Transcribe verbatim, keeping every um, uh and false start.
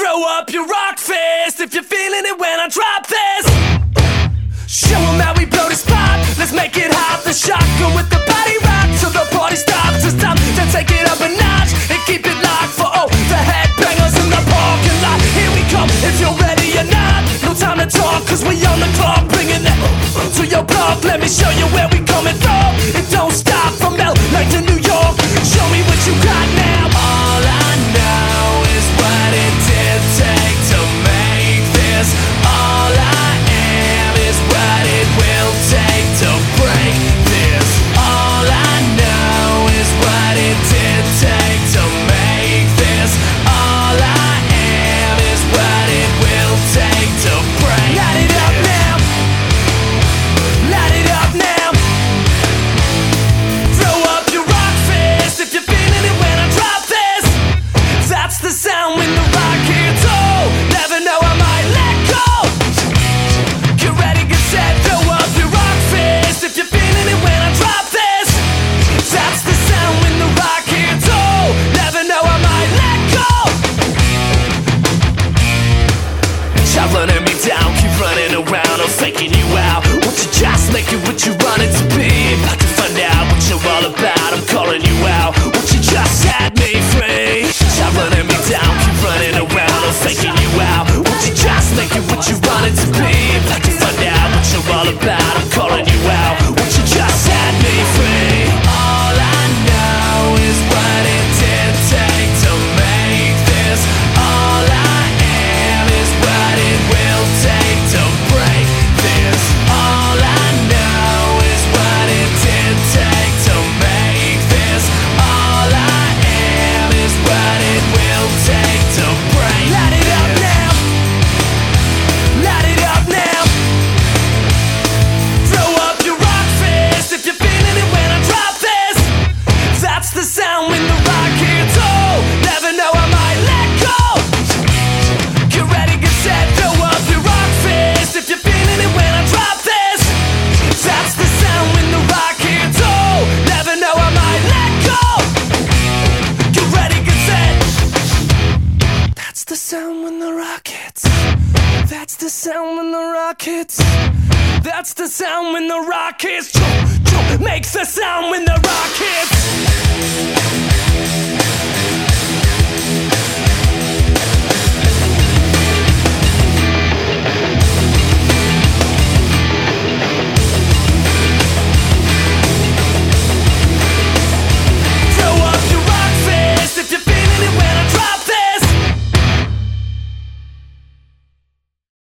Throw up your rock fist if you're feeling it when I drop this. Show 'em how we blow this spot. Let's make it hot. The shotgun with the body rock till the party stops. It's time to take it up a notch and keep it locked for all the headbangers in the parking lot. Here we come, if you're ready or not. No time to talk, cause we on the clock. Bringing that to your block. Let me show you where we coming from. It don't stop from L A to New York. Show me what you got now. All I know is what it did take to make this. All I am is what it will take to break this. All I know is what it did take to make this. All I am is what it will take to break. Light it up now. Light it up now. Throw up your rock fist if you're feeling it when I drop this. That's the sound when the rock hits. Oh, never know I might let go. Get ready, get set, throw up your rock fist if you're feeling it when I drop this. That's the sound when the rock hits. Oh, never know I might let go. Stop running me down, keep running around, I'm faking you out. Won't you just make it what you want it to be? About to find out what you're all about, I'm calling you out. Won't you just set me free? Stop running me down, keep running around, I'm faking you out. Won't you just make it what you want it to be? About to find out what you're all about, I'm calling you out. Won't you just set me free? All I know is what it did take to make this. All I am is what it will take to break this. All I know is what it did take to make this. All I am is what it will take to break. Light it up now. Light it up now. Throw up your rock fist if you're feeling it when I drop this. That's the sound when the rock hits. Oh, never know I might let go. Get ready, get set, throw up your rock fist if you're feeling it when I drop this. That's the sound when the rock hits. Oh, never know I might let go. Get ready, get set. That's the sound when the rock hits. That's the sound when the rock hits. That's the sound when the rock hits. Makes the sound when the rock hits.